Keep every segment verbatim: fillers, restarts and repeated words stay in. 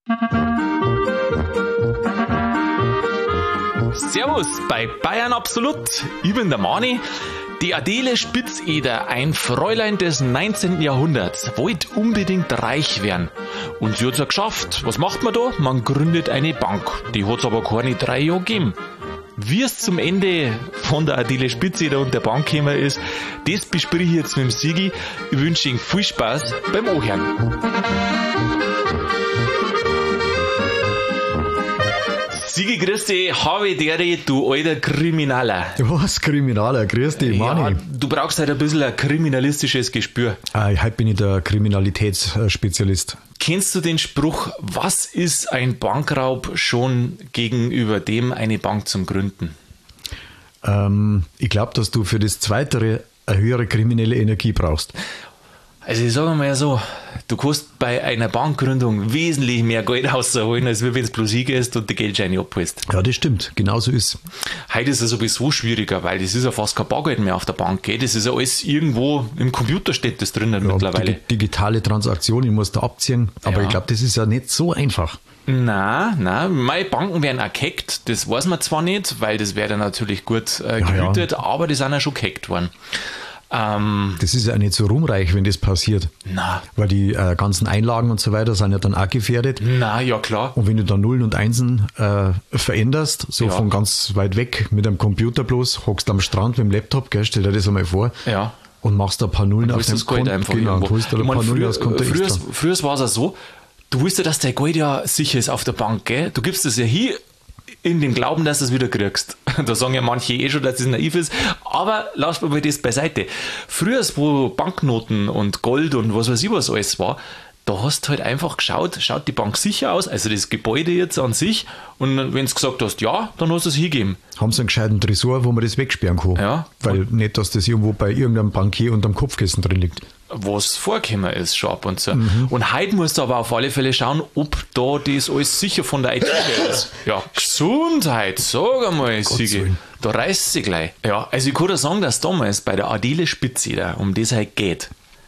Servus bei Bayern Absolut. Ich bin der Mani. Die Adele Spitzeder, ein Fräulein des neunzehnten Jahrhunderts, wollte unbedingt reich werden. Und sie hat's ja geschafft. Was macht man da? Man gründet eine Bank. Die hat's aber keine drei Jahre gegeben. Wie es zum Ende von der Adele Spitzeder und der Bank gekommen ist, das bespreche ich jetzt mit dem Sigi. Ich wünsche Ihnen viel Spaß beim Anhören. Sigi, grüß dich, habe dere, du alter Kriminaler. Was, Kriminaler? Grüß dich, Mani. Ja, du brauchst halt ein bisschen ein kriminalistisches Gespür. Ah, heute bin ich der Kriminalitätsspezialist. Kennst du den Spruch, was ist ein Bankraub schon gegenüber dem, eine Bank zum Gründen? Ähm, ich glaube, dass du für das Zweite eine höhere kriminelle Energie brauchst. Also ich sage mal so, du kannst bei einer Bankgründung wesentlich mehr Geld rausholen, als wenn du bloß hingehst und die Geldscheine abholst. Ja, das stimmt, genau so ist. Heute ist es sowieso schwieriger, weil das ist ja fast kein Bargeld mehr auf der Bank. Gell? Das ist ja alles irgendwo, im Computer steht das drinnen ja, mittlerweile. Die, digitale Transaktion, ich muss da abziehen, aber ja. Ich glaube, das ist ja nicht so einfach. Nein, nein, meine Banken werden auch gehackt, das weiß man zwar nicht, weil das wäre dann natürlich gut äh, gehütet, ja, ja. aber die sind ja schon gehackt worden. Ähm, das ist ja nicht so ruhmreich, wenn das passiert. Na. Weil die äh, ganzen Einlagen und so weiter sind ja dann auch gefährdet. Na, ja klar. Und wenn du da Nullen und Einsen äh, veränderst, so ja. von ganz weit weg mit einem Computer bloß, hockst am Strand mit dem Laptop, gell, stell dir das einmal vor. Ja. Und machst da ein paar Nullen auf dem Konto. Einfach genau, irgendwo. holst da ein ich paar mein, Nullen früher, aus Konto früher, extra. Früher war es ja so, du wusstest, dass dein Geld ja sicher ist auf der Bank, gell? Du gibst es ja hier in den Glauben, dass du es wieder kriegst. Da sagen ja manche eh schon, dass das naiv ist, aber lass mal das beiseite. Früher, wo Banknoten und Gold und was weiß ich was alles war, da hast du halt einfach geschaut, schaut die Bank sicher aus, also das Gebäude jetzt an sich, und wenn du gesagt hast, ja, dann hast du es hingegeben. Haben sie einen gescheiten Tresor, wo man das wegsperren kann? Ja. Weil nicht, dass das irgendwo bei irgendeinem Bankier unterm Kopfkissen drin liegt. Was vorgekommen ist, schon ab und zu. Mhm. Und heute musst du aber auf alle Fälle schauen, ob da das alles sicher von der I T ist. Ja, Gesundheit, sag einmal, Sigi. Da reißt sie gleich. Ja, also ich kann dir sagen, dass damals bei der Adele Spitzeder, um das halt geht,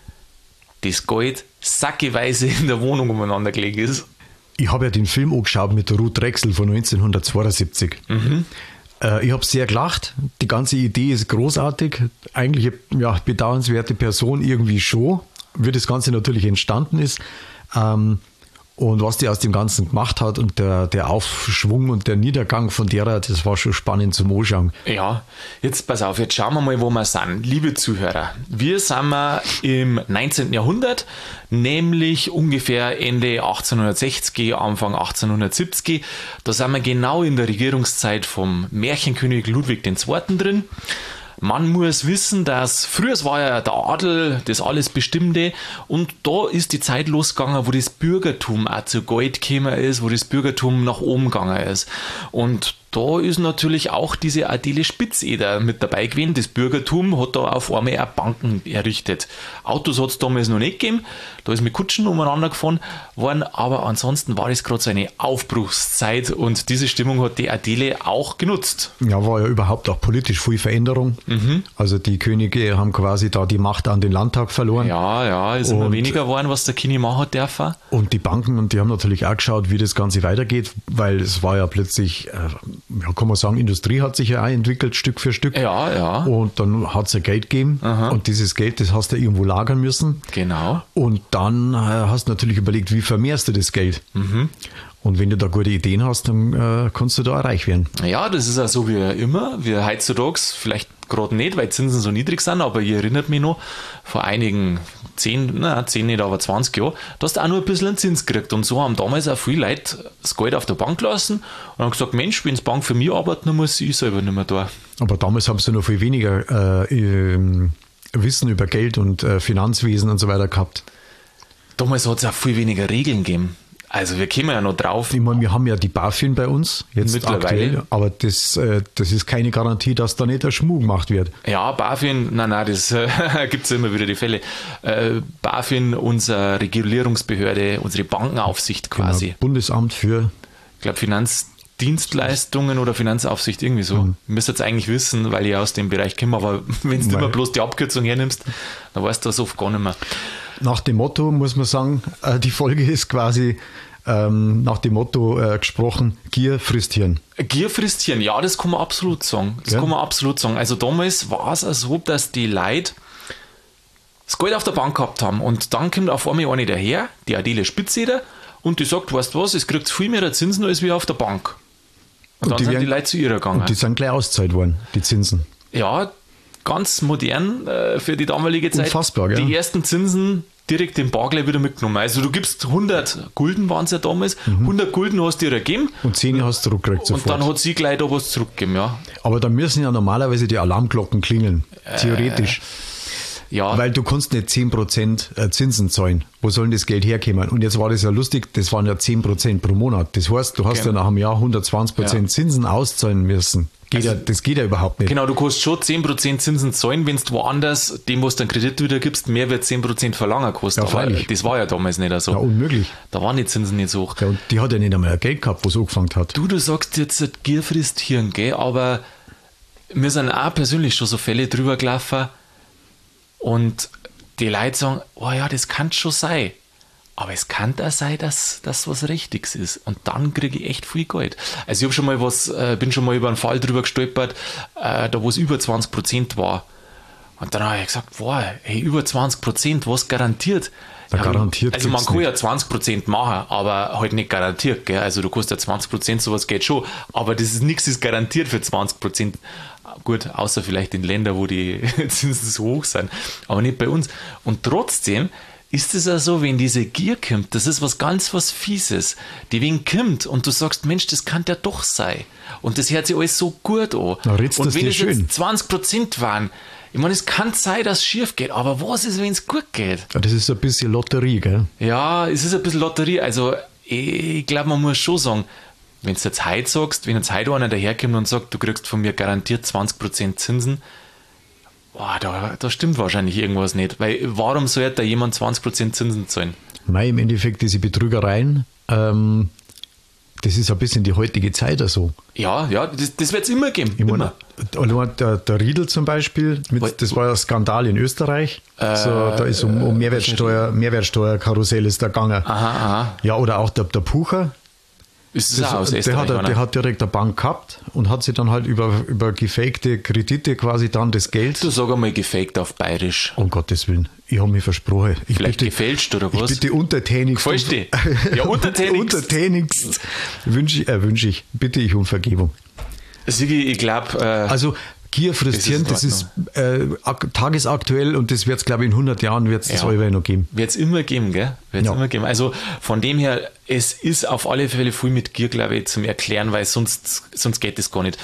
das Geld sackeweise in der Wohnung umeinander gelegt ist. Ich habe ja den Film angeschaut mit der Ruth Drexel von neunzehnhundertzweiundsiebzig. Mhm. Ich habe sehr gelacht. Die ganze Idee ist großartig. Eigentlich eine ja, bedauernswerte Person irgendwie schon, wie das Ganze natürlich entstanden ist. Ähm, und was die aus dem Ganzen gemacht hat und der, der Aufschwung und der Niedergang von derer, das war schon spannend zum Anschauen. Ja, jetzt pass auf, jetzt schauen wir mal, wo wir sind. Liebe Zuhörer, wir sind wir im neunzehnten Jahrhundert, nämlich ungefähr Ende achtzehnhundertsechzig, Anfang achtzehnhundertsiebzig. Da sind wir genau in der Regierungszeit vom Märchenkönig Ludwig der Zweite drin. Man muss wissen, dass früher war ja der Adel das alles Bestimmte, und da ist die Zeit losgegangen, wo das Bürgertum auch zu Geld gekommen ist, wo das Bürgertum nach oben gegangen ist. Und da ist natürlich auch diese Adele Spitzeder mit dabei gewesen. Das Bürgertum hat da auf einmal auch Banken errichtet. Autos hat es damals noch nicht gegeben, da ist mit Kutschen umeinander gefahren worden, aber ansonsten war das gerade so eine Aufbruchszeit, und diese Stimmung hat die Adele auch genutzt. Ja, war ja überhaupt auch politisch viel Veränderung. Mhm. Also die Könige haben quasi da die Macht an den Landtag verloren. Ja, ja, ist immer weniger geworden, was der Kini machen darf. Und die Banken, und die haben natürlich auch geschaut, wie das Ganze weitergeht, weil es war ja plötzlich, äh, ja, kann man sagen, Industrie hat sich ja auch entwickelt, Stück für Stück. Ja, ja. Und dann hat es ja Geld gegeben. Aha. Und dieses Geld, das hast du irgendwo lagern müssen. Genau. Und dann äh, hast du natürlich überlegt, wie vermehrst du das Geld? Mhm. Und wenn du da gute Ideen hast, dann äh, kannst du da auch reich werden. Ja, das ist ja so wie immer. Wir heutzutage, vielleicht gerade nicht, weil Zinsen so niedrig sind, aber ihr erinnert mich noch, vor einigen zehn, na, zehn nicht, aber zwanzig Jahren, da hast du auch nur ein bisschen einen Zins gekriegt. Und so haben damals auch viele Leute das Geld auf der Bank lassen und haben gesagt, Mensch, wenn die Bank für mich arbeitet, dann muss ich selber nicht mehr da. Aber damals haben sie noch viel weniger äh, äh, Wissen über Geld und äh, Finanzwesen und so weiter gehabt. Damals hat es auch viel weniger Regeln gegeben. Also wir kommen ja noch drauf. Ich meine, wir haben ja die BaFin bei uns, jetzt mittlerweile. Aktuell, aber das, äh, das ist keine Garantie, dass da nicht der Schmuck gemacht wird. Ja, BaFin, nein, nein, das äh, gibt es ja immer wieder die Fälle. Äh, BaFin, unsere Regulierungsbehörde, unsere Bankenaufsicht quasi. Genau, Bundesamt für... Ich glaube, Finanzdienstleistungen oder Finanzaufsicht, irgendwie so. Mhm. Ihr müsst jetzt eigentlich wissen, weil ich aus dem Bereich komme, aber wenn du immer bloß die Abkürzung hernimmst, dann weißt du das oft gar nicht mehr. Nach dem Motto muss man sagen, die Folge ist quasi ähm, nach dem Motto äh, gesprochen, Gier frisst Hirn. Gier frisst Hirn, ja, das kann man absolut sagen. Das Ja. kann man absolut sagen. Also damals war es auch so, dass die Leute das Geld auf der Bank gehabt haben und dann kommt auf einmal eine daher, die Adele Spitzeder, und die sagt, weißt du was, es kriegt viel mehr Zinsen als wie auf der Bank. Und, Und dann die sind werden- die Leute zu ihr gegangen. Und die sind gleich auszahlt worden, die Zinsen. Ja, ganz modern äh, für die damalige Zeit. Unfassbar, gell? Die ersten Zinsen direkt im Bar gleich wieder mitgenommen. Also du gibst hundert Gulden, waren es ja damals, hundert Gulden hast du ihr gegeben Und zehn hast du zurückgekriegt und sofort. dann hat sie gleich da was zurückgegeben, ja. Aber da müssen ja normalerweise die Alarmglocken klingeln, theoretisch. Ja, Weil du kannst nicht zehn Prozent Zinsen zahlen. Wo soll denn das Geld herkommen? Und jetzt war das ja lustig, das waren ja zehn Prozent pro Monat. Das heißt, du hast Genau. ja nach einem Jahr hundertzwanzig Prozent Ja. Zinsen auszahlen müssen. Geht ja, das geht ja überhaupt nicht. genau, du kannst schon zehn Prozent Zinsen zahlen, wenn du woanders dem, was du einen Kredit wieder gibst, mehr wird zehn Prozent verlangen kosten. Ja, Aber freilich. das war ja damals nicht so. Ja, unmöglich. Da waren die Zinsen nicht so hoch. Ja, und die hat ja nicht einmal ein Geld gehabt, wo sie angefangen hat. Du, du sagst jetzt, Gier frisst Hirn, gell? Aber mir sind auch persönlich schon so Fälle drüber gelaufen und die Leute sagen, oh ja, das kann schon sein. Aber es kann da sein, dass das was Richtiges ist. Und dann kriege ich echt viel Geld. Also ich habe schon mal was, äh, bin schon mal über einen Fall drüber gestolpert, äh, da wo es über zwanzig Prozent war. Und dann habe ich gesagt, boah, hey, über zwanzig Prozent, was garantiert? Na, Ja, garantiert Also man gibt's kann nicht. ja zwanzig Prozent machen, aber halt nicht garantiert. Gell? Also du kannst ja zwanzig Prozent, sowas geht schon. Aber das ist nichts ist garantiert für zwanzig Prozent. Gut, außer vielleicht in Ländern, wo die Zinsen so hoch sind. Aber nicht bei uns. Und trotzdem ist es ja so, wenn diese Gier kommt, das ist was ganz was Fieses, die wegen kommt und du sagst, Mensch, das kann ja doch sein. Und das hört sich alles so gut an. Na, redst und das wenn dir es schön. jetzt zwanzig Prozent waren, ich meine, es kann sein, dass es schief geht, aber was ist, wenn es gut geht? Ja, das ist so ein bisschen Lotterie, gell? Ja, es ist ein bisschen Lotterie. Also ich glaube, man muss schon sagen, wenn du jetzt heute sagst, wenn jetzt heute einer daherkommt und sagt, du kriegst von mir garantiert zwanzig Prozent Zinsen, boah, da, da stimmt wahrscheinlich irgendwas nicht. Weil warum sollte da jemand zwanzig Prozent Zinsen zahlen? Mei, im Endeffekt diese Betrügereien, ähm, das ist ein bisschen die heutige Zeit so. Ja, ja, das, das wird es immer geben. Ich meine, immer. allein der, der Riedel zum Beispiel, Weil- mit, das war ja ein Skandal in Österreich. so, da ist um, um Mehrwertsteuer, Mehrwertsteuerkarussell ist da gegangen. Aha, aha. Ja, oder auch der, der Pucher. Ist es Das, auch aus der, Österreich, hat, oder? der hat direkt eine Bank gehabt und hat sich dann halt über, über gefakte Kredite quasi dann das Geld. Du sag einmal gefaked auf Bayerisch. Um Gottes Willen, ich habe mich versprochen. Ich Vielleicht bitte, gefälscht oder ich was? bitte untertänigst. Gefällst dir? Ja, untertänigst. untertänigst wünsche ich, äh, wünsche ich, bitte ich um Vergebung. Sigi, ich glaube, äh, Also Gier frisst Das ist Hirn, in das ist äh, ak- tagesaktuell und das wird es, glaube ich, in hundert Jahren wird es das Ja. allweil noch geben. wird es immer geben, gell? Wird's Ja. immer geben. Also von dem her, es ist auf alle Fälle viel mit Gier, glaube ich, zum Erklären, weil sonst, sonst geht es gar nicht.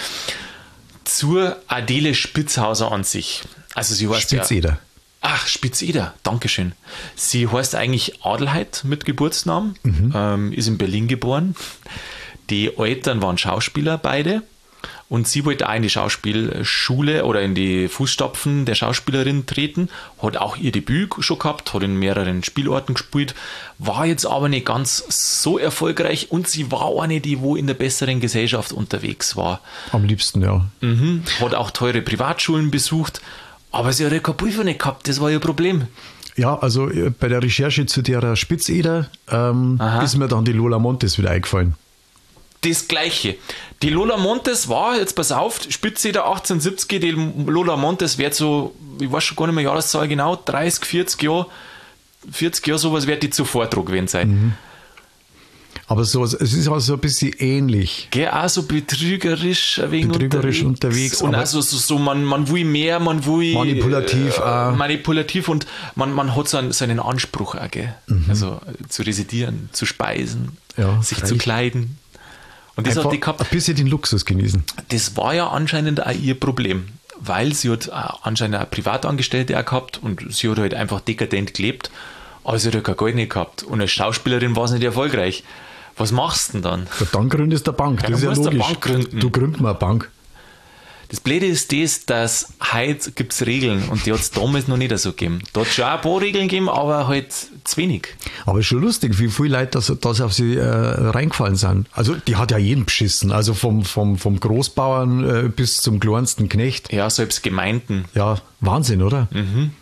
Zur Adele Spitzhauser an sich. Also sie heißt ja, Spitzeder. Ach, Spitzeder, Dankeschön. Sie heißt eigentlich Adelheid mit Geburtsnamen, Mhm. ähm, ist in Berlin geboren. Die Eltern waren Schauspieler, beide. Und sie wollte auch in die Schauspielschule oder in die Fußstapfen der Schauspielerin treten, hat auch ihr Debüt schon gehabt, hat in mehreren Spielorten gespielt, war jetzt aber nicht ganz so erfolgreich und sie war auch eine, die wo in der besseren Gesellschaft unterwegs war. Am liebsten, ja. Mhm. Hat auch teure Privatschulen besucht, aber sie hat ja kein Prüfer nicht gehabt, das war ihr Problem. Ja, also äh, bei der Recherche zu der Spitzeder ähm, Aha. ist mir dann die Lola Montes wieder eingefallen. Das Gleiche. Die Lola Montes war, jetzt pass auf, Spitze der achtzehnhundertsiebzig, die Lola Montes wird so, ich weiß schon gar nicht mehr Jahreszahl genau, dreißig, vierzig Jahre, vierzig Jahre sowas wird die zuvor dran gewesen sein. Mhm. Aber so, es ist auch so ein bisschen ähnlich. Gell, auch so betrügerisch ein wenig Betrügerisch unterwegs, und aber- also so, so man, man will mehr, man will Manipulativ äh, auch. manipulativ und man, man hat so einen, so einen Anspruch auch, gell? Also äh, zu residieren, zu speisen, Ja, sich zu freilich. kleiden. Und das Einfach hat die gehabt. ein bisschen den Luxus genießen. Das war ja anscheinend auch ihr Problem, weil sie hat auch anscheinend eine Privatangestellte auch gehabt und sie hat halt einfach dekadent gelebt, aber sie hat ja kein Geld nicht gehabt und als Schauspielerin war sie nicht erfolgreich. Was machst du denn dann? Ja, dann gründest du eine Bank, Ja, das ist dann ja musst du eine logisch. Bank gründen. Du gründest mal eine Bank. Das Blöde ist das, dass heute gibt es Regeln und die hat es damals noch nicht so gegeben. Da hat es schon auch ein paar Regeln gegeben, aber halt zu wenig. Aber ist schon lustig, wie viele Leute das, das auf sie äh, reingefallen sind. Also die hat ja jeden beschissen, also vom, vom, vom Großbauern äh, bis zum kleinsten Knecht. Ja, selbst Gemeinden. Ja, Wahnsinn, oder? Mhm.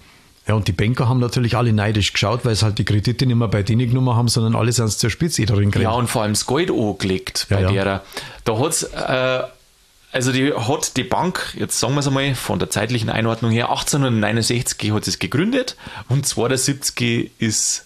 Ja, und die Banker haben natürlich alle neidisch geschaut, weil es halt die Kredite nicht mehr bei denen genommen haben, sondern alle sind zur Spitze drin gekriegt. Ja, und vor allem das Geld angelegt bei ja, ja. derer. Da hat's, äh, also die hat die Bank, jetzt sagen wir es einmal, von der zeitlichen Einordnung her, achtzehnhundertneunundsechzig hat sie es gegründet und zweiundsiebzig ist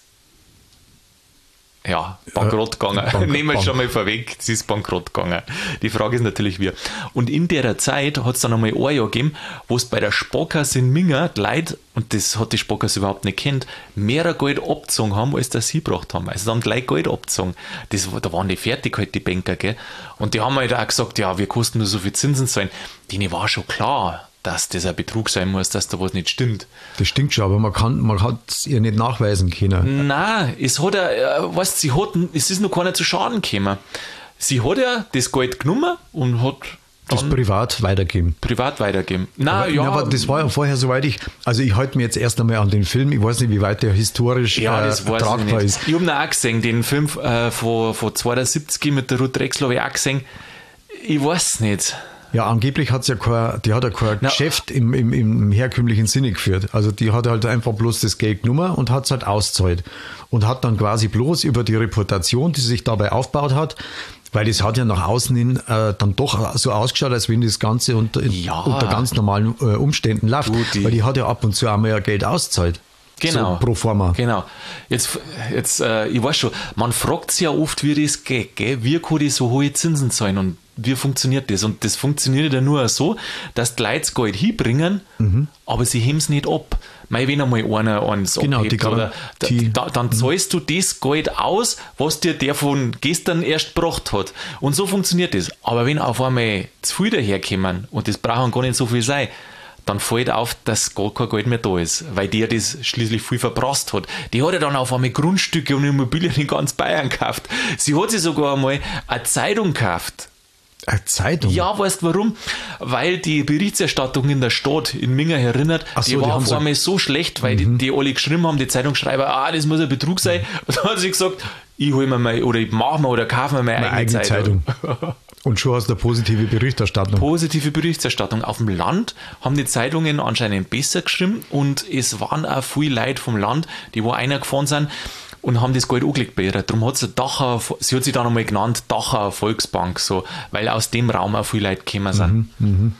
ja, bankrott gegangen. Bank, Nehmen wir Bank. schon mal vorweg, sie ist bankrott gegangen. Die Frage ist natürlich wie. Und in der Zeit hat es dann einmal ein Jahr gegeben, wo es bei der Sparkasse in Minga die Leute, und das hat die Sparkasse überhaupt nicht kennt, mehr Geld abgezogen haben, als das sie gebracht haben. Also da haben die Leute Geld abgezogen. Das, da waren die fertig halt, die Banker, gell. Und die haben halt auch gesagt, ja, wir kosten nur so viel Zinsen zahlen. Denen war schon klar, dass das ein Betrug sein muss, dass da was nicht stimmt. Das stimmt schon, aber man kann, man hat es ihr nicht nachweisen können. Nein, es hat ja, äh, weißt, sie hat, es ist noch keiner zu Schaden gekommen. Sie hat ja das Geld genommen und hat das privat weitergeben. Privat weitergeben. Nein, aber, ja. aber das war ja vorher, soweit ich, also ich halte mir jetzt erst einmal an den Film, ich weiß nicht, wie weit der historisch ja, das äh, weiß tragbar ich nicht. ist. Ich habe ihn auch gesehen, den Film äh, von, von zweiundsiebzig mit der Ruth Drexler habe ich auch gesehen. Ich weiß nicht. Ja, angeblich hat ja kein, die hat ja kein Na, Geschäft im, im, im herkömmlichen Sinne geführt. Also die hat halt einfach bloß das Geld genommen und hat es halt auszahlt. Und hat dann quasi bloß über die Reputation, die sie sich dabei aufgebaut hat, weil das hat ja nach außen hin äh, dann doch so ausgeschaut, als wenn das Ganze unter, ja. unter ganz normalen äh, Umständen läuft. Du, die, weil die hat ja ab und zu einmal ja Geld auszahlt. Genau. So pro forma. Genau. Jetzt, jetzt äh, ich weiß schon, man fragt sich ja oft, wie das geht, gell? Wie kann die so hohe Zinsen zahlen und wie funktioniert das? Und das funktioniert ja nur so, dass die Leute das Geld hinbringen, mhm. aber sie heben es nicht ab. Mei, wenn einmal einer eins genau, abhebt, die oder, die, da, dann zahlst du das Geld aus, was dir der von gestern erst gebracht hat. Und so funktioniert das. Aber wenn auf einmal zu viel daherkommen, und das brauchen gar nicht so viel sein, dann fällt auf, dass gar kein Geld mehr da ist, weil der das schließlich viel verprasst hat. Die hat ja dann auf einmal Grundstücke und Immobilien in ganz Bayern gekauft. Sie hat sich sogar einmal eine Zeitung gekauft. Eine Zeitung? Ja, weißt du warum? Weil die Berichterstattung in der Stadt in Minga erinnert, Ach so, die war die auf so einmal so schlecht, weil mhm. die, die alle geschrieben haben, die Zeitungsschreiber, ah, das muss ein Betrug sein. Mhm. Und dann hat sie gesagt, ich hol mir mal, oder ich mache mir oder kaufe mir meine, meine eigene, eigene Zeitung. Zeitung. Und schon hast du eine positive Berichterstattung. Positive Berichterstattung. Auf dem Land haben die Zeitungen anscheinend besser geschrieben und es waren auch viele Leute vom Land, die wo einer gefahren sind und haben das Geld angelegt bei ihr. Darum hat sie Dachau, sie hat sich dann einmal genannt Dachau Volksbank, so, weil aus dem Raum auch viele Leute gekommen sind. Mhm, mhm.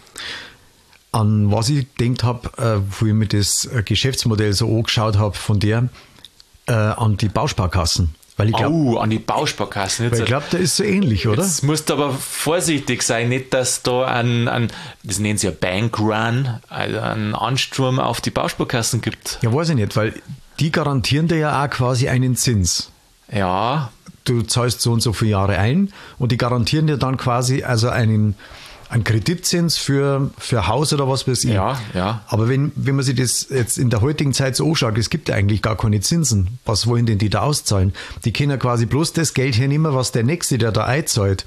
An was ich gedacht habe, äh, wo ich mir das Geschäftsmodell so angeschaut habe von der, äh, an die Bausparkassen. Weil ich glaub, oh, an die Bausparkassen. Weil ich glaube, der ist so ähnlich, oder? Jetzt musst du aber vorsichtig sein, nicht, dass da ein, ein das nennen sie ja Bankrun, also einen Ansturm auf die Bausparkassen gibt. Ja, weiß ich nicht, weil die garantieren dir ja auch quasi einen Zins. Ja. Du zahlst so und so viele Jahre ein und die garantieren dir dann quasi also einen ein Kreditzins für, für Haus oder was weiß ich. Ja, ja. Aber wenn, wenn man sich das jetzt in der heutigen Zeit so anschaut, es gibt ja eigentlich gar keine Zinsen. Was wollen denn die da auszahlen? Die können ja quasi bloß das Geld hernehmen, was der Nächste, der da einzahlt,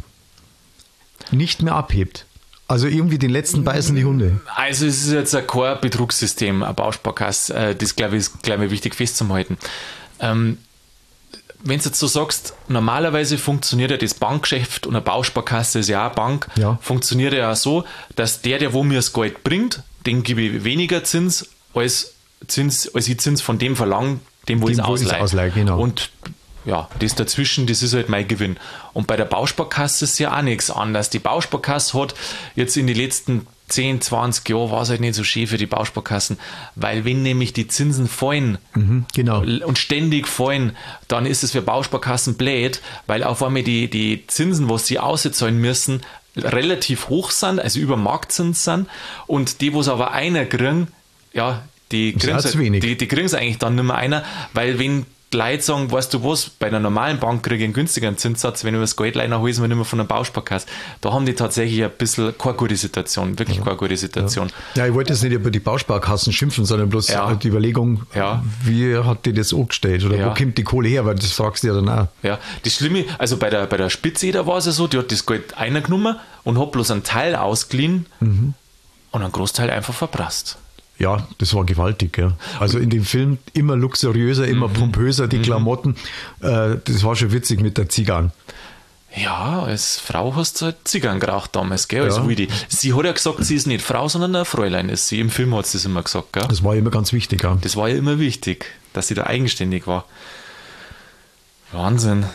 nicht mehr abhebt. Also irgendwie den letzten beißen die Hunde. Also es ist jetzt ein kein Betrugssystem, ein Bausparkasse. Das, glaube ich, ist gleich mal wichtig festzuhalten. Ähm, wenn du jetzt so sagst, normalerweise funktioniert ja das Bankgeschäft und eine Bausparkasse ist ja auch eine Bank, ja. funktioniert ja auch so, dass der, der wo mir das Geld bringt, den gebe ich weniger Zins, als, Zins, als ich Zins von dem verlange, dem wo ich es ausleihe. ausleihe genau. Und ja, das dazwischen, das ist halt mein Gewinn. Und bei der Bausparkasse ist ja auch nichts anderes. Die Bausparkasse hat jetzt in den letzten zehn, zwanzig Jahren war es halt nicht so schön für die Bausparkassen, weil wenn nämlich die Zinsen fallen mhm, genau. und ständig fallen, dann ist es für Bausparkassen blöd, weil auf einmal die, die Zinsen, was sie auszahlen müssen, relativ hoch sind, also über Marktzins sind und die, wo es aber einer kriegen, ja, die kriegen es die, die kriegen's eigentlich dann nicht mehr einer, weil wenn die Leute sagen, weißt du was, bei einer normalen Bank kriege ich einen günstigeren Zinssatz, wenn ich das Geld leider hole, ist man nicht mehr von einer Bausparkasse. Da haben die tatsächlich ein bisschen keine gute Situation, wirklich ja. keine gute Situation. Ja. ja, ich wollte jetzt nicht über die Bausparkassen schimpfen, sondern bloß ja. die Überlegung, ja. wie hat die das angestellt oder ja. wo kommt die Kohle her, weil das fragst du ja dann auch. Ja, das Schlimme, also bei der, bei der Spitze, da war es ja so, die hat das Geld eingenommen und hat bloß einen Teil ausgeliehen mhm. und einen Großteil einfach verprasst. Ja, das war gewaltig. Ja. Also in dem Film immer luxuriöser, immer mhm. pompöser, die mhm. Klamotten. Äh, das war schon witzig mit der Zigarren. Ja, als Frau hast du halt Zigarren geraucht damals, gell, als Ja. Wildi. Sie hat ja gesagt, sie ist nicht Frau, sondern ein Fräulein ist sie. Im Film hat sie es immer gesagt, gell? Das war immer ganz wichtig. Ja. Das war ja immer wichtig, dass sie da eigenständig war. Wahnsinn.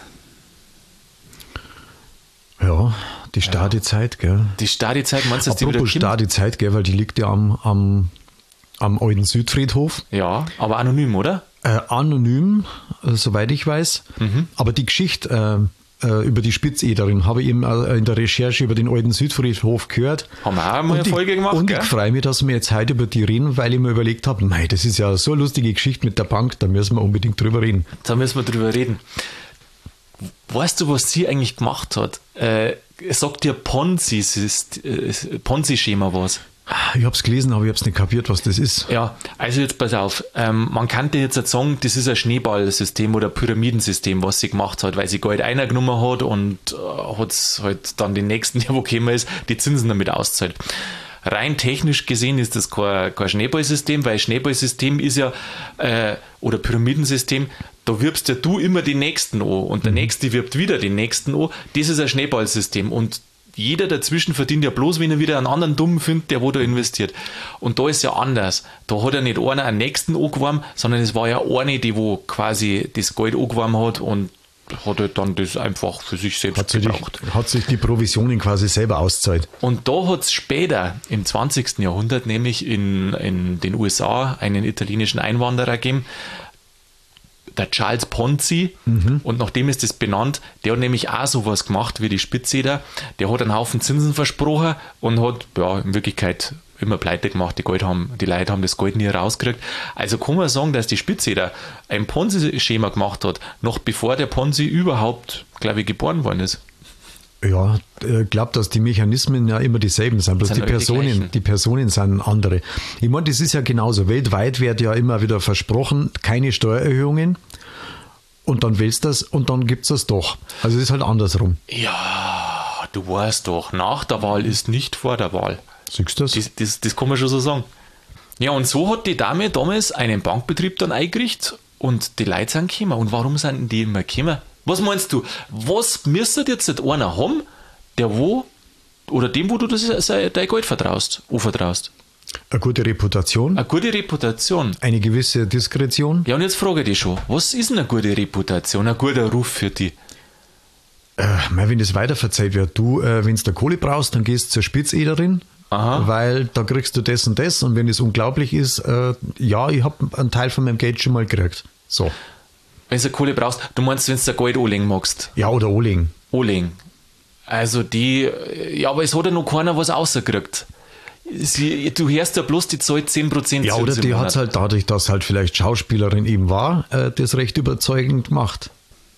Ja, die Stadezeit, gell. Die Stadezeit, meinst du, dass die wieder Apropos kommt? Stadezeit, gell, weil die liegt ja am, am, am alten Südfriedhof. Ja, aber anonym, oder? Äh, anonym, äh, soweit ich weiß. Mhm. Aber die Geschichte äh, äh, über die Spitzederin habe ich eben äh, in der Recherche über den alten Südfriedhof gehört. Haben wir auch einmal eine Und Folge ich, gemacht, Und gell? ich freue mich, dass wir jetzt heute über die reden, weil ich mir überlegt habe, mei, das ist ja so eine lustige Geschichte mit der Bank, da müssen wir unbedingt drüber reden. Da müssen wir drüber reden. Weißt du, was sie eigentlich gemacht hat? Äh, sagt dir Ponzi, äh, Ponzi-Schema was? Ich habe es gelesen, aber ich habe es nicht kapiert, was das ist. Ja, also jetzt pass auf. Ähm, man könnte jetzt halt sagen, das ist ein Schneeballsystem oder Pyramidensystem, was sie gemacht hat, weil sie Geld eingenommen hat und äh, hat es halt dann den nächsten, der wo gekommen ist, die Zinsen damit auszahlt. Rein technisch gesehen ist das kein, kein Schneeballsystem, weil Schneeballsystem ist ja, äh, oder Pyramidensystem, da wirbst ja du immer den Nächsten an und der Nächste wirbt wieder den Nächsten an. Das ist ein Schneeballsystem und jeder dazwischen verdient ja bloß, wenn er wieder einen anderen Dummen findet, der wo da investiert. Und da ist ja anders. Da hat ja nicht einer einen Nächsten angeworben, sondern es war ja eine, die wo quasi das Geld angeworben hat und hat halt dann das einfach für sich selbst Hat sich, gebraucht. die, hat sich die Provisionen quasi selber auszahlt. Und da hat es später im zwanzigsten Jahrhundert nämlich in, in den U S A einen italienischen Einwanderer gegeben, der Charles Ponzi, mhm. und nachdem ist das benannt, der hat nämlich auch sowas gemacht wie die Spitzeder, der hat einen Haufen Zinsen versprochen und hat ja in Wirklichkeit immer pleite gemacht, die, Geld haben, die Leute haben das Geld nie rausgekriegt. Also kann man sagen, dass die Spitzeder ein Ponzi-Schema gemacht hat, noch bevor der Ponzi überhaupt, glaube ich, geboren worden ist. Ja, ich glaube, dass die Mechanismen ja immer dieselben sind, bloß Sind die alle die Personen, gleichen. die Personen sind andere. Ich meine, das ist ja genauso. Weltweit wird ja immer wieder versprochen, keine Steuererhöhungen und dann willst du das und dann gibt es das doch. Also es ist halt andersrum. Ja, du weißt doch, nach der Wahl ist nicht vor der Wahl. Siehst du das? Das, das, das kann man schon so sagen. Ja, und so hat die Dame damals einen Bankbetrieb dann eingerichtet und die Leute sind gekommen. Und warum sind die immer gekommen? Was meinst du? Was müsste jetzt nicht einer haben, der wo, oder dem, wo du das, dein Geld vertraust, anvertraust? Eine gute Reputation, Eine gute Reputation. eine gewisse Diskretion. Ja, und jetzt frage ich dich schon, was ist denn eine gute Reputation, ein guter Ruf für dich? Äh, mei, wenn das weiterverzeiht wird, du, äh, wenn du Kohle brauchst, dann gehst du zur Spitzederin, Aha. weil da kriegst du das und das und wenn es unglaublich ist, äh, ja, ich habe einen Teil von meinem Geld schon mal gekriegt. So. Wenn du Kohle brauchst, du meinst, wenn du Geld anlegen magst? Ja, oder anlegen. Anlegen. Also die, ja, aber es hat ja noch keiner was rausgekriegt. Sie, du hörst ja bloß, die zahlt zehn Prozent. Ja, oder die hat es halt dadurch, dass halt vielleicht Schauspielerin eben war, äh, das recht überzeugend gemacht.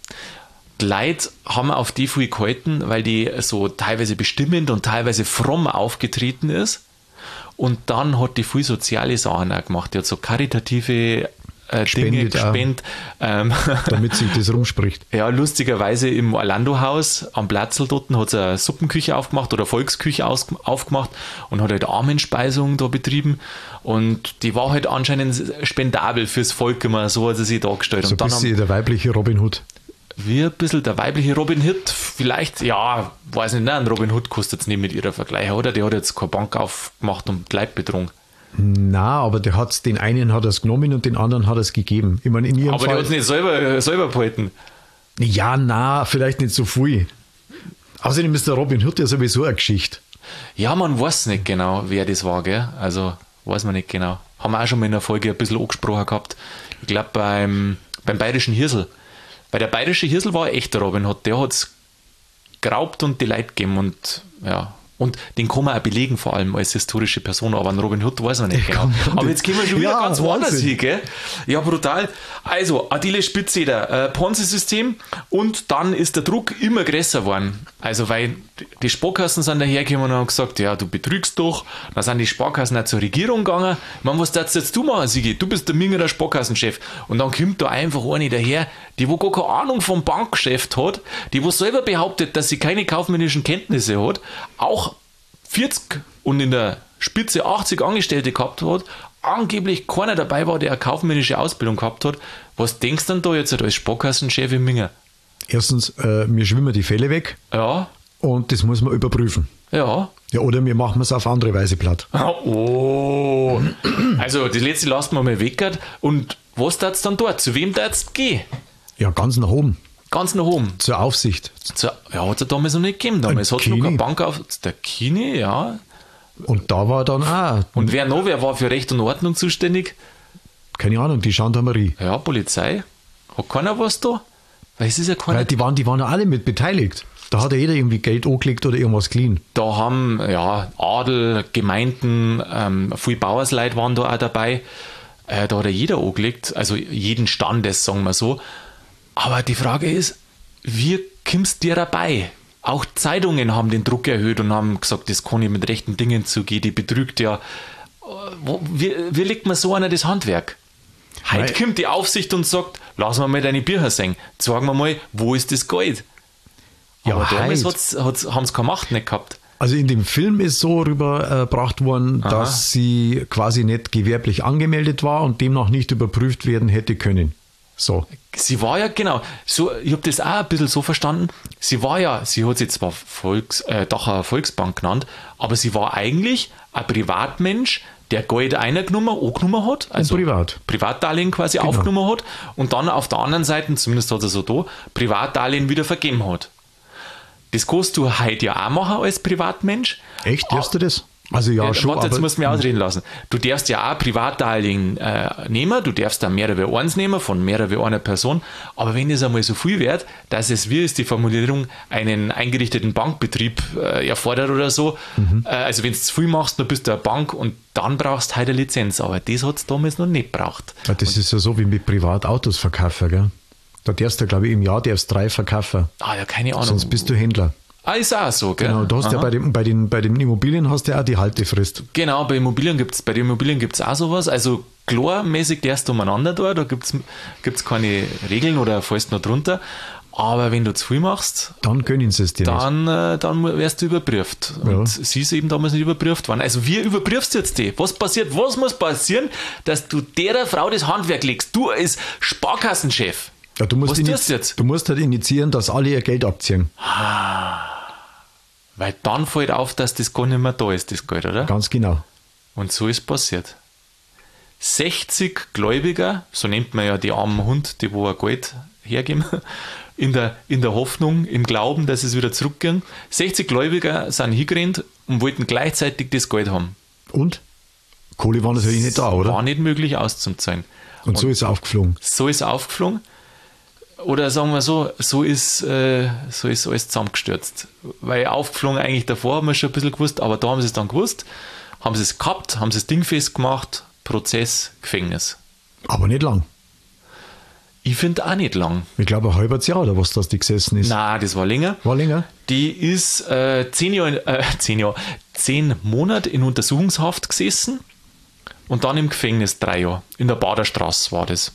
Die Leute haben auf die viel gehalten, weil die so teilweise bestimmend und teilweise fromm aufgetreten ist. Und dann hat die viel soziale Sachen auch gemacht. Die hat so karitative äh, Dinge Spendet auch. gespendet. Ähm, Damit sich das rumspricht. ja, lustigerweise im Orlando-Haus am Platzl dort hat sie eine Suppenküche aufgemacht oder Volksküche aus, aufgemacht und hat halt Armenspeisung da betrieben. Und die war halt anscheinend spendabel fürs Volk immer, so hat sie sich dargestellt. So und ein dann haben, bisschen der weibliche Robin Hood. wie ein bisschen der weibliche Robin Hood, vielleicht, ja, weiß nicht, nein, Robin Hood kostet jetzt nicht mit ihrer Vergleich, oder? Die hat jetzt keine Bank aufgemacht und die Leute betrogen. Na, aber der hat's, den einen hat er es genommen und den anderen hat er es gegeben. Ich meine, in ihrem Aber die Fall. hat es nicht selber, äh, selber behalten. Ja, na, vielleicht nicht so viel. Außerdem ist der Robin Hood ja sowieso eine Geschichte. Ja, man weiß nicht genau, wer das war, gell? Also, weiß man nicht genau. Haben wir auch schon mal in einer Folge ein bisschen angesprochen gehabt. Ich glaube, beim, beim bayerischen Hirsel. Weil der bayerische Hirsel war ein echter Robin Hood. Der hat es geraubt und die Leute gegeben und ja. Und den kann man auch belegen, vor allem als historische Person, aber an Robin Hood weiß man nicht genau. Aber jetzt gehen wir schon wieder Ja, ganz woanders Wahnsinn. hin, gell? Ja, brutal. Also, Adile Spitzeder, äh, Ponzi-System und dann ist der Druck immer größer geworden. Also, weil die Sparkassen sind dahergekommen und haben gesagt, ja, du betrügst doch. Dann sind die Sparkassen auch zur Regierung gegangen. Ich meine, was darfst jetzt du machen, Sigi? Du bist der Mingerer Sparkassenchef. Und dann kommt da einfach eine daher, die wo gar keine Ahnung vom Bankgeschäft hat, die wo selber behauptet, dass sie keine kaufmännischen Kenntnisse hat, auch vierzig und in der Spitze achtzig Angestellte gehabt hat, angeblich keiner dabei war, der eine kaufmännische Ausbildung gehabt hat. Was denkst du denn da jetzt als Sparkassenchef im Minger? Erstens, äh, wir schwimmen die Fälle weg Ja, und das muss man überprüfen. ja. Ja, oder wir machen es auf andere Weise platt. Oh. Also, das letzte lassen wir mal weg. Und was tat's dann dort? Zu wem tat's gehen? Ja, ganz nach oben, Ganz nach oben. zur Aufsicht. Zur, ja, hat es damals noch nicht gegeben. Damals hat es noch Kini. keine Bank auf. Der Kini, ja. Und da war dann auch, Und wer noch? Wer war für Recht und Ordnung zuständig? keine Ahnung, die Gendarmerie. Ja, Polizei. Hat keiner was da? Weil es ist ja keiner. Weil die waren, die waren ja alle mit beteiligt. Da hat ja jeder irgendwie Geld angelegt oder irgendwas geliehen. Da haben ja Adel, Gemeinden, ähm, viele Bauersleute waren da auch dabei. Äh, da hat ja jeder angelegt, also jeden Standes, sagen wir so. Aber die Frage ist, wie kommst du dir dabei? Auch Zeitungen haben den Druck erhöht und haben gesagt, das kann nicht mit rechten Dingen zugehen, die betrügt ja. Wo- Wie, wie legt man so einer das Handwerk? Heute Weil- kommt die Aufsicht und sagt, lass mal mal deine Bücher sehen. Sagen wir mal, wo ist das Geld? Ja, Aber damals heute. hat's, hat's, haben sie keine Macht nicht gehabt. Also in dem Film ist so rübergebracht worden, dass sie quasi nicht gewerblich angemeldet war und demnach nicht überprüft werden hätte können. So. Sie war ja, genau, so, ich habe das auch ein bisschen so verstanden, sie war ja, sie hat sich zwar Volks, äh, Dacher Volksbank genannt, aber sie war eigentlich ein Privatmensch, der Geld eingenommen, angenommen hat, also privat. Privatdarlehen quasi aufgenommen hat und dann auf der anderen Seite, zumindest hat er so da, Privatdarlehen wieder vergeben hat. Das kannst du heute ja auch machen als Privatmensch. Echt, darfst du das? Also ja, Ja, schon, warte, jetzt aber musst du mich ausreden lassen. Du darfst ja auch Privatdarlehen äh, nehmen, du darfst da mehrere eins nehmen von mehrere einer Person, aber wenn es einmal so viel wird, dass es, wie ist die Formulierung, einen eingerichteten Bankbetrieb äh, erfordert oder so, Mhm. äh, also wenn du zu viel machst, dann bist du eine Bank und dann brauchst du halt eine Lizenz, aber das hat es damals noch nicht gebraucht. ja, das ist ja so wie mit Privatautos verkaufen, gell? Da darfst du, glaube ich, im Jahr darfst drei verkaufen. Ah ja, keine Ahnung. Sonst bist du Händler. Ah, ist auch so, gell? Genau, du hast ja Aha. bei, dem, bei, den, bei den Immobilien hast du ja auch die Haltefrist. Genau, bei Immobilien gibt's, bei den Immobilien gibt es auch sowas. Also klarmäßig darfst du umeinander da, da gibt es keine Regeln oder fällst noch drunter. Aber wenn du zu viel machst, Dann gönnen sie es dir nicht. dann, äh, dann mu- wirst du überprüft. Ja. Und sie ist eben damals nicht überprüft worden. Also wie überprüfst du jetzt die? Was passiert? Was muss passieren, dass du der Frau das Handwerk legst? Du als Sparkassenchef. Ja, du, musst Was initi- tust du jetzt? du musst halt initiieren, dass alle ihr Geld abziehen. Weil dann fällt auf, dass das gar nicht mehr da ist, das Geld, oder? Ganz genau. Und so ist passiert. sechzig Gläubiger, so nennt man ja die armen Hund, die wo ein Geld hergeben, in der, in der Hoffnung, im Glauben, dass es wieder zurückgehen. sechzig Gläubiger sind hingerannt und wollten gleichzeitig das Geld haben. Und? Kohle war natürlich nicht da, oder? War nicht möglich auszuzahlen. Und so ist er aufgeflogen. So ist er aufgeflogen. Oder sagen wir so, so ist, äh, so ist alles zusammengestürzt. Weil aufgeflogen eigentlich davor haben wir schon ein bisschen gewusst, aber da haben sie es dann gewusst, haben sie es gehabt, haben sie das Ding festgemacht, Prozess, Gefängnis. Aber nicht lang. Ich finde auch nicht lang. Ich glaube, ein halbes Jahr oder was das die gesessen ist. Nein, das war länger. War länger? Die ist äh, zehn Jahre, äh, zehn Jahre, zehn Monate in Untersuchungshaft gesessen und dann im Gefängnis drei Jahre. In der Baderstraße war das.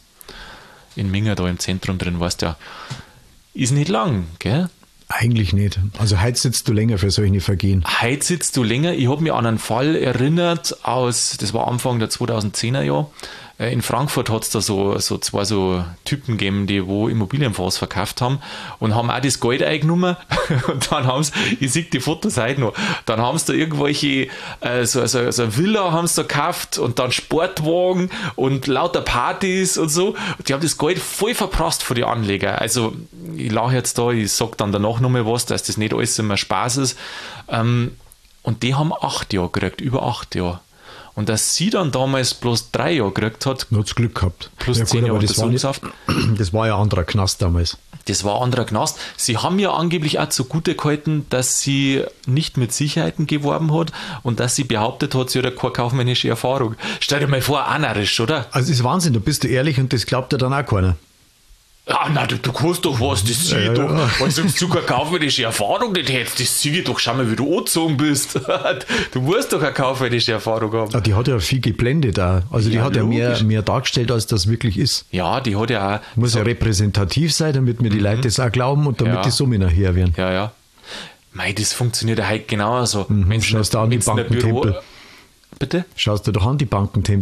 In Minga, da im Zentrum drin, weißt du ja. Ist nicht lang, gell? Eigentlich nicht. Also heute sitzt du länger für solche Vergehen. Heute sitzt du länger. Ich habe mich an einen Fall erinnert aus, das war Anfang der zweitausendzehner Jahre. Äh, In Frankfurt hat es da so, so zwei so Typen gegeben, die wo Immobilienfonds verkauft haben und haben auch das Geld eingenommen und dann haben sie, ich sehe die Fotos heute noch, dann haben sie da irgendwelche, äh, so, so, so eine Villa haben sie da gekauft und dann Sportwagen und lauter Partys und so. Die haben das Geld voll verprasst von den Anlegern. Also ich lache jetzt da, ich sage dann danach nochmal was, dass das nicht alles immer Spaß ist. Ähm, und die haben acht Jahre gekriegt, über acht Jahre. Und dass sie dann damals bloß drei Jahre gekriegt hat, Nur hat's Glück gehabt. plus zehn Jahre aber das war, nicht, Untersuchungshaft, das war ja ein anderer Knast damals. das war ein anderer Knast. Sie haben ja angeblich auch zugute gehalten, dass sie nicht mit Sicherheiten geworben hat und dass sie behauptet hat, sie hat ja keine kaufmännische Erfahrung. Stell dir mal vor, anarisch, oder? Also es ist Wahnsinn, da bist du ehrlich und das glaubt ja dann auch keiner. Ah, na, du, du kannst doch was, das sehe ich Ja, doch. ja. Wenn du keine kaufmännische Erfahrung nicht hättest, das sehe ich doch. Schau mal, wie du angezogen bist. Du musst doch eine kaufmännische Erfahrung haben. Ah, die hat ja viel geblendet auch. Also die Ja, hat ja mehr, logisch. mehr dargestellt, als das wirklich ist. Ja, die hat ja auch. Muss ja repräsentativ sein, damit mir die Leute das auch glauben und damit Ja. die Summen nachher werden. Ja, ja. Mei, das funktioniert ja heute genauso. Mhm, Wenn's schaust in- du an die wenn's in der Bankentempel. Bitte? Schaust du doch an, die Bankentempel.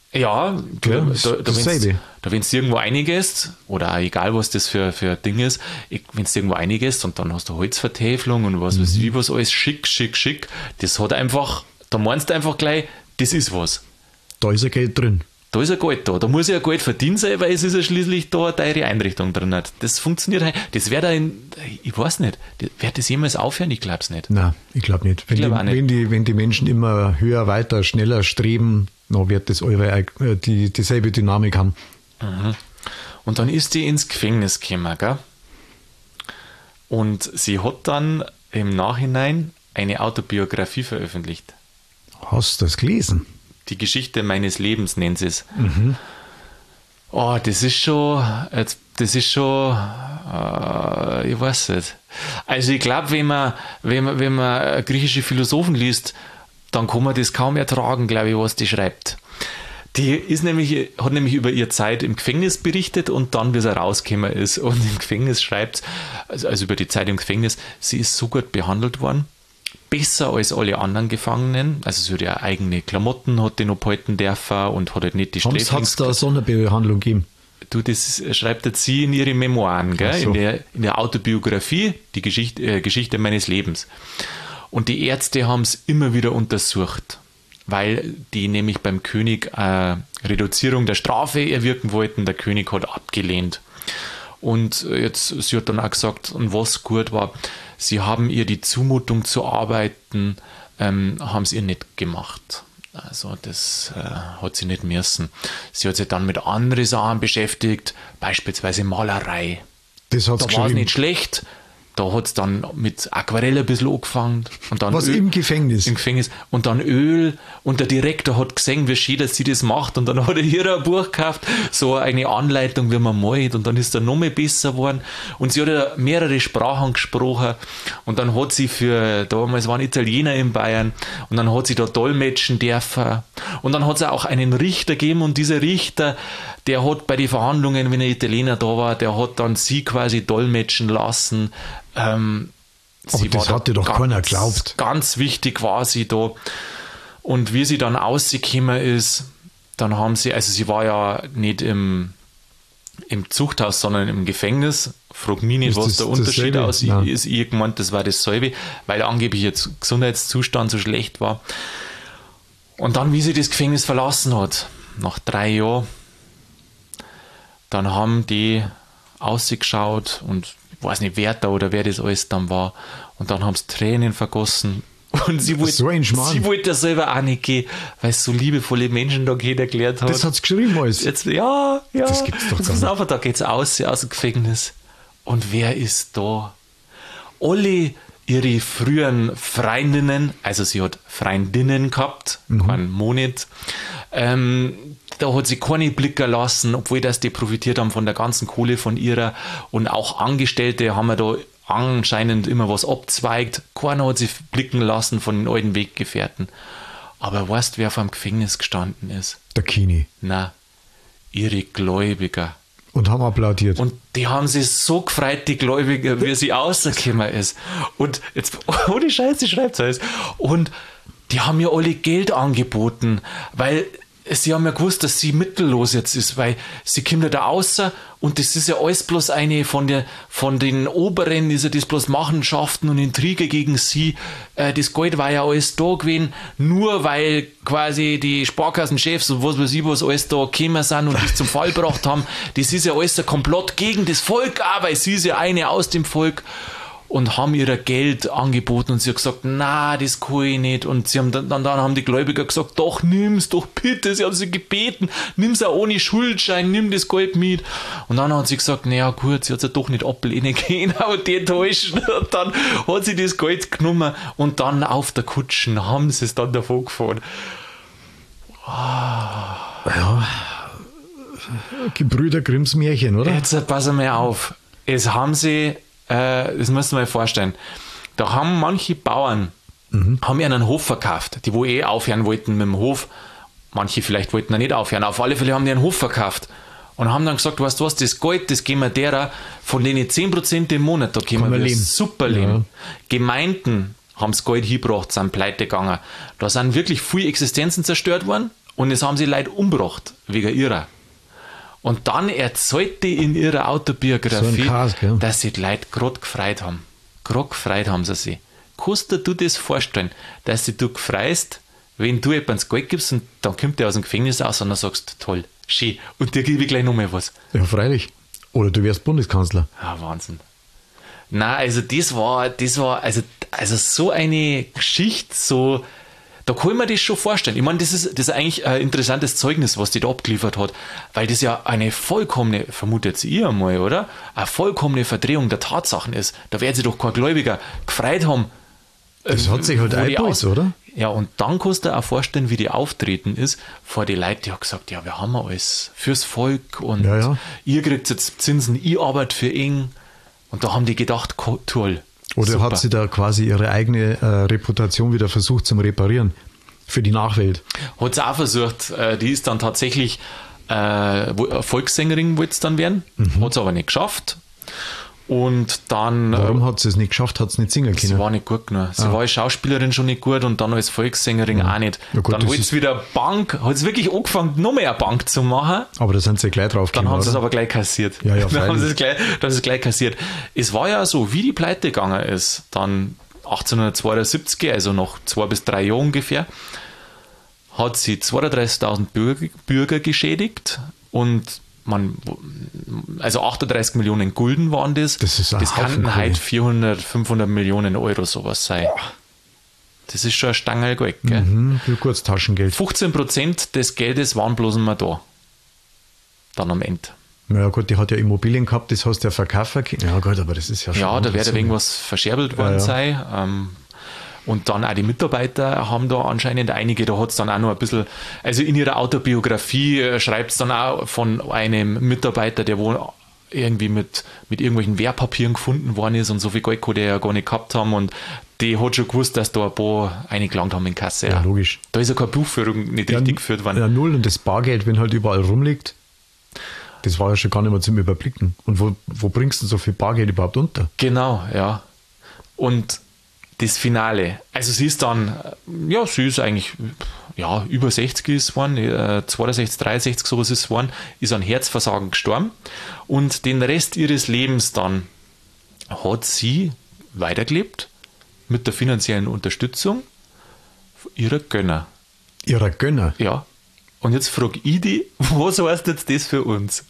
Ja, du, Ja, da, das da, da, dasselbe. wenn's, da wenn du irgendwo eingehst, oder auch egal was das für, für ein Ding ist, wenn du irgendwo eingehst und dann hast du Holzvertäfelung und was weiß ich, was alles schick, schick, schick, das hat einfach, da meinst du einfach gleich, das ist was. Da ist ja Geld drin. Da ist ja Geld da. Da muss ja Geld verdient sein, weil es ist ja schließlich da eine teure Einrichtung drin. Das funktioniert halt. Das wäre da in, ich weiß nicht, wird das jemals aufhören? Ich glaube es nicht. Nein, ich glaube nicht. Wenn, Ich glaub die, auch nicht. Wenn, die, wenn die Menschen immer höher, weiter, schneller streben, dann wird das eure, äh, die, dieselbe Dynamik haben. Und dann ist die ins Gefängnis gekommen, gell? Und sie hat dann im Nachhinein eine Autobiografie veröffentlicht. Hast du das gelesen? Die Geschichte meines Lebens nennt sie es. Oh, das ist schon, jetzt- das ist schon, äh, ich weiß nicht. Also ich glaube, wenn man, wenn man, wenn man griechische Philosophen liest, dann kann man das kaum ertragen, glaube ich, was die schreibt. Die ist nämlich, hat nämlich über ihre Zeit im Gefängnis berichtet und dann, wie sie rausgekommen ist. Und im Gefängnis schreibt, also, also über die Zeit im Gefängnis, sie ist so gut behandelt worden, besser als alle anderen Gefangenen. Also sie hat ja eigene Klamotten, hat die noch behalten dürfen und hat halt nicht die Hat es Sträflings... da eine Sonderbehandlung gegeben? Du, das schreibt jetzt sie in ihre Memoiren, gell? Ach so. in, der, in der Autobiografie, die Geschichte, äh, Geschichte meines Lebens. Und die Ärzte haben es immer wieder untersucht, weil die nämlich beim König äh, Reduzierung der Strafe erwirken wollten. Der König hat abgelehnt. Und jetzt, sie hat dann auch gesagt, und was gut war, sie haben ihr die Zumutung zu arbeiten, ähm, haben es ihr nicht gemacht. Also das äh, hat sie nicht müssen. Sie hat sich dann mit anderen Sachen beschäftigt, beispielsweise Malerei. Das hat Da war es nicht schlecht. Da hat es dann mit Aquarell ein bisschen angefangen. Und dann Was Öl, im Gefängnis? Im Gefängnis. Und dann Öl. Und der Direktor hat gesehen, wie schön, dass sie das macht. Und dann hat er ihr ein Buch gekauft, so eine Anleitung, wie man malt. Und dann ist er noch mehr besser geworden. Und sie hat ja mehrere Sprachen gesprochen. Und dann hat sie für, damals waren Italiener in Bayern. Und dann hat sie da dolmetschen dürfen. Und dann hat es auch einen Richter gegeben. Und dieser Richter, der hat bei den Verhandlungen, wenn ein Italiener da war, der hat dann sie quasi dolmetschen lassen. Ähm, Aber sie das war hat dir da doch keiner geglaubt. Ganz wichtig war sie da. Und wie sie dann rausgekommen ist, dann haben sie, also sie war ja nicht im, im Zuchthaus, sondern im Gefängnis. Frag mich nicht, Ist was das der Unterschied dasselbe? aus Nein. ist. Ich gemeint, das war dasselbe, weil angeblich ihr Gesundheitszustand so schlecht war. Und dann, wie sie das Gefängnis verlassen hat, nach drei Jahren, dann haben die ausgeschaut und ich weiß nicht, wer da oder wer das alles dann war. Und dann haben sie Tränen vergossen. Und sie wollte, So ein Schmarrn. sie wollte das selber auch nicht gehen, weil es so liebevolle Menschen da kennengelernt hat. Das hat es geschrieben alles. Jetzt, ja, ja. Das gibt's doch Jetzt gar pass nicht. auf, da geht's aus, aus dem Gefängnis. Und wer ist da? Alle ihre früheren Freundinnen, also sie hat Freundinnen gehabt, Mhm. keinen Monat, ähm, da hat sie keine Blicker lassen, obwohl das die profitiert haben von der ganzen Kohle von ihrer, und auch Angestellte haben wir da anscheinend immer was abzweigt. Keiner hat sich blicken lassen von den alten Weggefährten. Aber weißt, wer vor dem Gefängnis gestanden ist? Der Kini. Na, ihre Gläubiger. Und haben applaudiert. Und die haben sich so gefreut, die Gläubiger, wie sie rausgekommen ist. Und jetzt, ohne Scheiß, sie schreibt es alles. Und die haben mir alle Geld angeboten, weil sie haben ja gewusst, dass sie mittellos jetzt ist, weil sie kommt ja da außer und das ist ja alles bloß eine von der, von den Oberen, ist ja das bloß Machenschaften und Intrige gegen sie. Äh, das Geld war ja alles da gewesen, nur weil quasi die Sparkassenchefs und was weiß ich, was alles da gekommen sind und das zum Fall gebracht haben. Das ist ja alles ein Komplott gegen das Volk, aber sie ist ja eine aus dem Volk. Und haben ihr Geld angeboten und sie hat gesagt, na, das kann ich nicht. Und sie haben dann, dann, dann haben die Gläubiger gesagt, doch, nimm's doch bitte. Sie haben sie gebeten, nimm's auch ohne Schuldschein, nimm das Geld mit. Und dann hat sie gesagt, naja gut, sie hat ja doch nicht ablehnen können, aber die enttäuschen. Und dann hat sie das Geld genommen und dann auf der Kutschen haben sie es dann davon gefahren. Ja. Gebrüder Grimms Märchen, oder? Jetzt passen wir auf. Es haben sie, äh, das müssen wir mal vorstellen, da haben manche Bauern, mhm. haben ihren Hof verkauft, die wo eh aufhören wollten mit dem Hof. Manche vielleicht wollten da nicht aufhören. Auf alle Fälle haben die einen Hof verkauft und haben dann gesagt, weißt du was, das Geld, das geben wir derer, von denen zehn Prozent im Monat, da können Kann man wir leben. super leben. Ja. Gemeinden haben das Geld hingebracht, sind pleite gegangen. Da sind wirklich viele Existenzen zerstört worden Und es haben sie Leute umgebracht, wegen ihrer. Und dann erzählt die in ihrer Autobiografie, So ein Chaos, gell? dass sich die Leute gerade gefreut haben. Gerade gefreut haben sie sich. Kannst du dir das vorstellen, dass sie du gefreust, wenn du jemandem das Geld gibst und dann kommt der aus dem Gefängnis raus und dann sagst, toll, schön, und dir gebe ich gleich nochmal was. Ja, freilich. Oder du wärst Bundeskanzler. Ah, Wahnsinn. Nein, also das war, das war, also, also so eine Geschichte, so, da kann ich mir das schon vorstellen. Ich meine, das ist, das ist eigentlich ein interessantes Zeugnis, was die da abgeliefert hat, weil das ja eine vollkommene, vermutet sie ihr einmal, oder? Eine vollkommene Verdrehung der Tatsachen ist. Da werden sie doch kein Gläubiger gefreut haben. Das hat sich halt wo die eingebaut, oder? Ja, und dann kannst du auch vorstellen, wie die auftreten ist vor die Leute, die haben gesagt, ja, wir haben alles fürs Volk und Ja, ja. ihr kriegt jetzt Zinsen, ich arbeite für ihn. Und da haben die gedacht, ko- toll. Oder super. hat sie da quasi ihre eigene äh, Reputation wieder versucht zum Reparieren? Für die Nachwelt. Hat sie auch versucht, äh, die ist dann tatsächlich äh, wo- Volkssängerin, wollte es dann werden, Mhm. hat es aber nicht geschafft. Und dann, Warum äh, hat sie es nicht geschafft? Hat sie nicht singen sie können? war nicht gut genug. Sie Ah. war als Schauspielerin schon nicht gut und dann als Volkssängerin auch nicht. Ja gut, dann das wollte ist- sie wieder Bank, hat es wirklich angefangen, noch mehr Bank zu machen. Aber da sind sie gleich drauf Dann gekommen, haben sie es oder? aber gleich kassiert. Ja, ja, dann haben freilich. sie es gleich, dann haben sie es gleich kassiert. Es war ja so, wie die Pleite gegangen ist, dann achtzehnhundertzweiundsiebzig, also nach zwei bis drei Jahren ungefähr, hat sie zweiunddreißigtausend Bürger, Bürger geschädigt und man, also achtunddreißig Millionen Gulden waren das. Das ist ein das Haufen könnten Kohle. heute vierhundert, fünfhundert Millionen Euro sowas sein. Das ist schon ein Stangerl Geld, gell? Mhm, für Kurztaschengeld. fünfzehn Prozent des Geldes waren bloß mal da. Dann am Ende. Na ja gut, die hat ja Immobilien gehabt, das hast du ja verkaufen können. Ja gut, aber das ist ja schon... Ja, da wird so. irgendwas verscherbelt worden Ja, ja. sein. Ähm, und dann auch die Mitarbeiter haben da anscheinend einige, da hat es dann auch noch ein bisschen, also in ihrer Autobiografie äh, schreibt es dann auch von einem Mitarbeiter, der wo irgendwie mit, mit irgendwelchen Wertpapieren gefunden worden ist und so viel Geld kann der ja gar nicht gehabt haben und die hat schon gewusst, dass da ein paar eingelangt haben in Kasse. Ja, logisch. Da ist ja keine Buchführung nicht richtig geführt worden. Ja, null. Und das Bargeld, wenn halt überall rumliegt, das war ja schon gar nicht mehr zum Überblicken. Und wo, wo bringst du denn so viel Bargeld überhaupt unter? Genau, ja. Und das Finale, also sie ist dann, äh, ja, sie ist eigentlich, ja, über sechzig ist es geworden, äh, zweiundsechzig, dreiundsechzig, sowas ist es geworden, ist an Herzversagen gestorben und den Rest ihres Lebens dann hat sie weitergelebt mit der finanziellen Unterstützung ihrer Gönner. Ihrer Gönner. Ja. Und jetzt frage ich die, was heißt jetzt das für uns?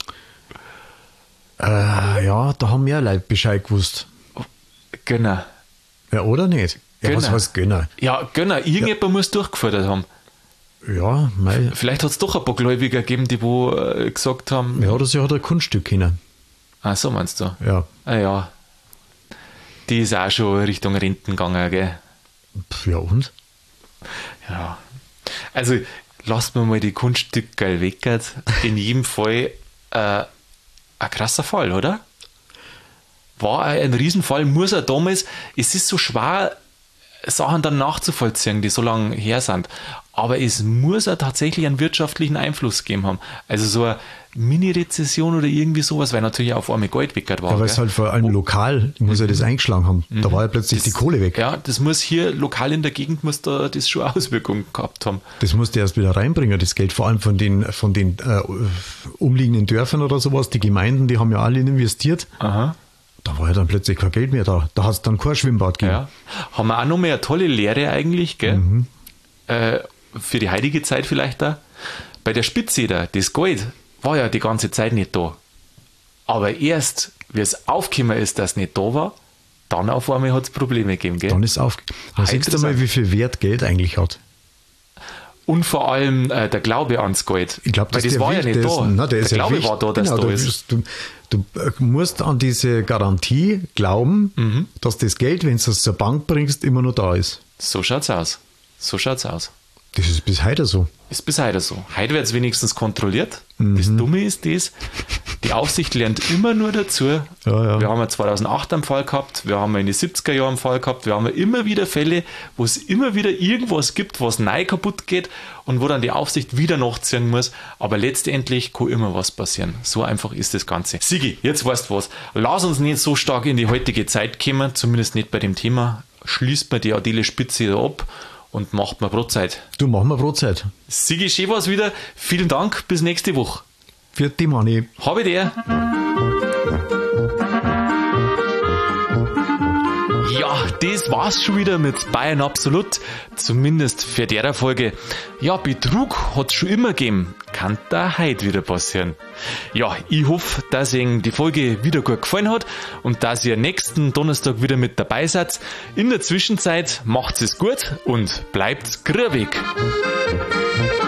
Äh, ja, da haben mehr Leute Bescheid gewusst. Gönner. Ja, oder nicht? Ja, was Gönner. heißt Gönner? Ja, Gönner, irgendjemand muss durchgefordert haben. Ja, mei. Vielleicht hat es doch ein paar Gläubiger gegeben, die wo äh, gesagt haben, Ja, oder sie hat ein Kunststück können. ah, so meinst du? Ja. Ah ja. Die ist auch schon Richtung Renten gegangen, gell? Pff, ja, und? Ja. Also, lasst mir mal die Kunststücke weg. In jedem Fall äh, ein krasser Fall, oder? War ein Riesenfall, muss er damals, es ist so schwer, Sachen dann nachzuvollziehen, die so lange her sind. Aber es muss ja tatsächlich einen wirtschaftlichen Einfluss gegeben haben. Also so eine Mini-Rezession oder irgendwie sowas, weil natürlich auf einmal Geld weg war. Ja, weil gell? es halt vor allem lokal, muss ja das eingeschlagen haben. Da war ja plötzlich Mhm. Das- die Kohle weg. Ja, das muss hier lokal in der Gegend, muss da das schon Auswirkungen gehabt haben. Das musste erst wieder reinbringen, das Geld, vor allem von den, von den äh, umliegenden Dörfern oder sowas. Die Gemeinden, die haben ja alle investiert. Aha. Da war ja dann plötzlich kein Geld mehr da. Da hat es dann kein Schwimmbad gegeben. Ja. Haben wir auch noch mehr eine tolle Lehre eigentlich, gell? Mhm. Äh, für die heutige Zeit vielleicht da. Bei der Spitze da, das Gold war ja die ganze Zeit nicht da. Aber erst, wie es aufgekommen ist, dass es nicht da war, dann auf einmal hat es Probleme gegeben, gell? Dann ist auf. Dann Ah, siehst du mal, interessant. wie viel Wert Geld eigentlich hat. Und vor allem äh, der Glaube ans Gold. Ich glaube, Weil das war ja nicht da. Na, der, ist der ja Glaube wichtig. war da, dass genau, da du, ist. Du, du äh, musst an diese Garantie glauben, Mhm. dass das Geld, wenn du es zur Bank bringst, immer noch da ist. So schaut's aus. So schaut's aus. Das ist bis heute so. Ist bis heute so. Heute wird es wenigstens kontrolliert. Das Dumme ist das, die Aufsicht lernt immer nur dazu. Ja, ja. Wir haben ja zweitausendacht einen Fall gehabt, wir haben ja in den siebziger Jahren einen Fall gehabt, wir haben ja immer wieder Fälle, wo es immer wieder irgendwas gibt, was neu kaputt geht und wo dann die Aufsicht wieder nachziehen muss. Aber letztendlich kann immer was passieren. So einfach ist das Ganze. Sigi, jetzt weißt du was. Lass uns nicht so stark in die heutige Zeit kommen, zumindest nicht bei dem Thema. Schließt man die Adele Spitze da ab und macht mir Brotzeit. Du, mach mal Brotzeit. Sigi, schön war's wieder. Vielen Dank, bis nächste Woche. Für die Manni. Habe der. Ja, das war's schon wieder mit Bayern Absolut, zumindest für der Folge. Ja, Betrug hat's schon immer gegeben, kann da heute wieder passieren. Ja, ich hoffe, dass Ihnen die Folge wieder gut gefallen hat und dass ihr nächsten Donnerstag wieder mit dabei seid. In der Zwischenzeit macht's es gut und bleibt grübig.